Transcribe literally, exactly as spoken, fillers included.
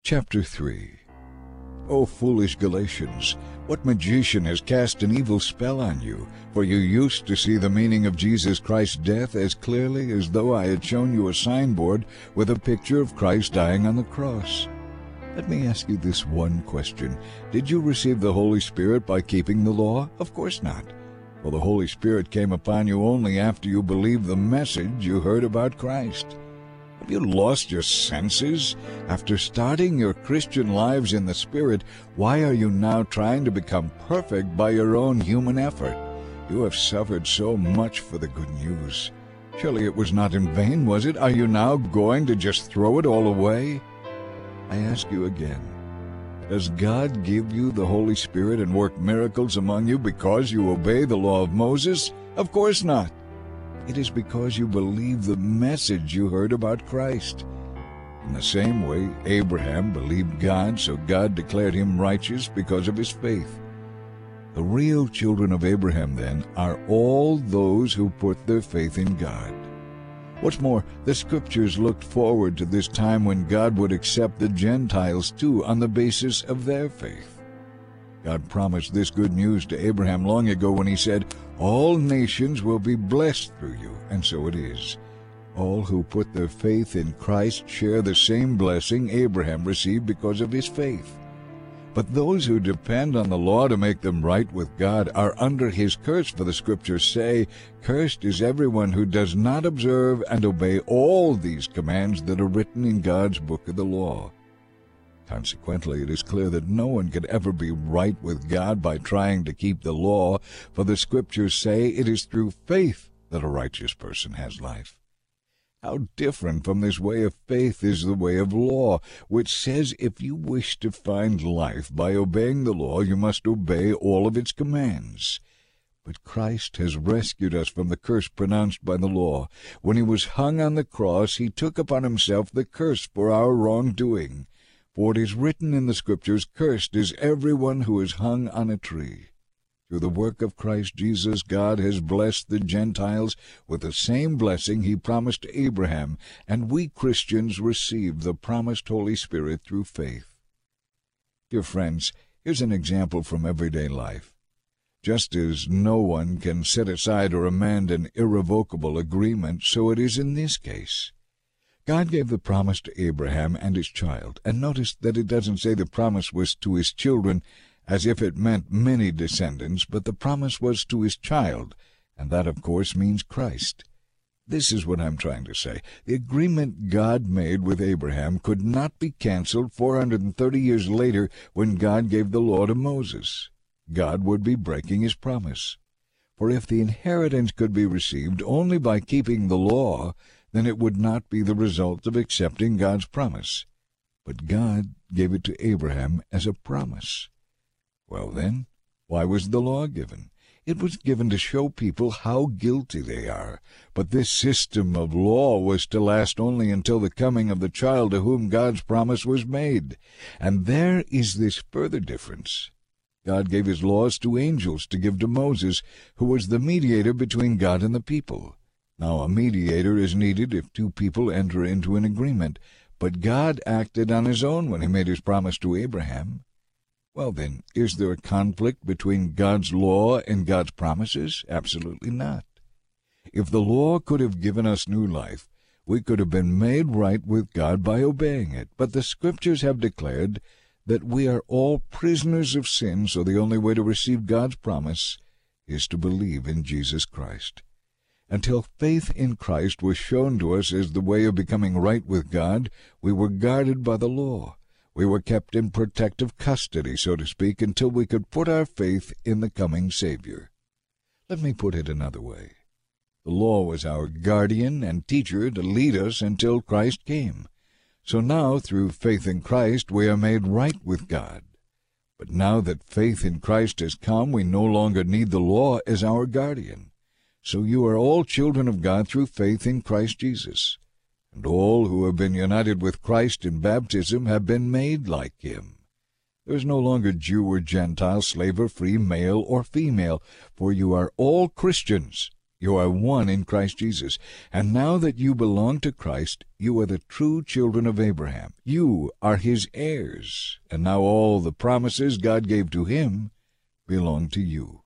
Chapter three. O foolish Galatians, what magician has cast an evil spell on you? For you used to see the meaning of Jesus Christ's death as clearly as though I had shown you a signboard with a picture of Christ dying on the cross. Let me ask you this one question. Did you receive the Holy Spirit by keeping the law? Of course not. For the Holy Spirit came upon you only after you believed the message you heard about Christ. Have you lost your senses? After starting your Christian lives in the Spirit, why are you now trying to become perfect by your own human effort? You have suffered so much for the good news. Surely it was not in vain, was it? Are you now going to just throw it all away? I ask you again, does God give you the Holy Spirit and work miracles among you because you obey the law of Moses? Of course not. It is because you believe the message you heard about Christ. In the same way, Abraham believed God, so God declared him righteous because of his faith. The real children of Abraham, then, are all those who put their faith in God. What's more, the Scriptures looked forward to this time when God would accept the Gentiles too on the basis of their faith. God promised this good news to Abraham long ago when he said, "All nations will be blessed through you," and so it is. All who put their faith in Christ share the same blessing Abraham received because of his faith. But those who depend on the law to make them right with God are under his curse, for the Scriptures say, "Cursed is everyone who does not observe and obey all these commands that are written in God's book of the law." Consequently, it is clear that no one can ever be right with God by trying to keep the law, for the Scriptures say it is through faith that a righteous person has life. How different from this way of faith is the way of law, which says if you wish to find life by obeying the law, you must obey all of its commands. But Christ has rescued us from the curse pronounced by the law. When he was hung on the cross, he took upon himself the curse for our wrongdoing. For it is written in the Scriptures, "Cursed is everyone who is hung on a tree." Through the work of Christ Jesus, God has blessed the Gentiles with the same blessing he promised to Abraham, and we Christians receive the promised Holy Spirit through faith. Dear friends, here's an example from everyday life. Just as no one can set aside or amend an irrevocable agreement, so it is in this case. God gave the promise to Abraham and his child, and notice that it doesn't say the promise was to his children as if it meant many descendants, but the promise was to his child, and that, of course, means Christ. This is what I'm trying to say. The agreement God made with Abraham could not be canceled four hundred thirty years later when God gave the law to Moses. God would be breaking his promise. For if the inheritance could be received only by keeping the law, then it would not be the result of accepting God's promise. But God gave it to Abraham as a promise. Well then, why was the law given? It was given to show people how guilty they are. But this system of law was to last only until the coming of the child to whom God's promise was made. And there is this further difference. God gave his laws to angels to give to Moses, who was the mediator between God and the people. Now a mediator is needed if two people enter into an agreement, but God acted on his own when he made his promise to Abraham. Well then, is there a conflict between God's law and God's promises? Absolutely not. If the law could have given us new life, we could have been made right with God by obeying it. But the Scriptures have declared that we are all prisoners of sin, so the only way to receive God's promise is to believe in Jesus Christ. Until faith in Christ was shown to us as the way of becoming right with God, we were guarded by the law. We were kept in protective custody, so to speak, until we could put our faith in the coming Savior. Let me put it another way. The law was our guardian and teacher to lead us until Christ came. So now, through faith in Christ, we are made right with God. But now that faith in Christ has come, we no longer need the law as our guardian. So you are all children of God through faith in Christ Jesus. And all who have been united with Christ in baptism have been made like him. There is no longer Jew or Gentile, slave or free, male or female, for you are all Christians You are one in Christ Jesus. And now that you belong to Christ, you are the true children of Abraham. You are his heirs. And now all the promises God gave to him belong to you.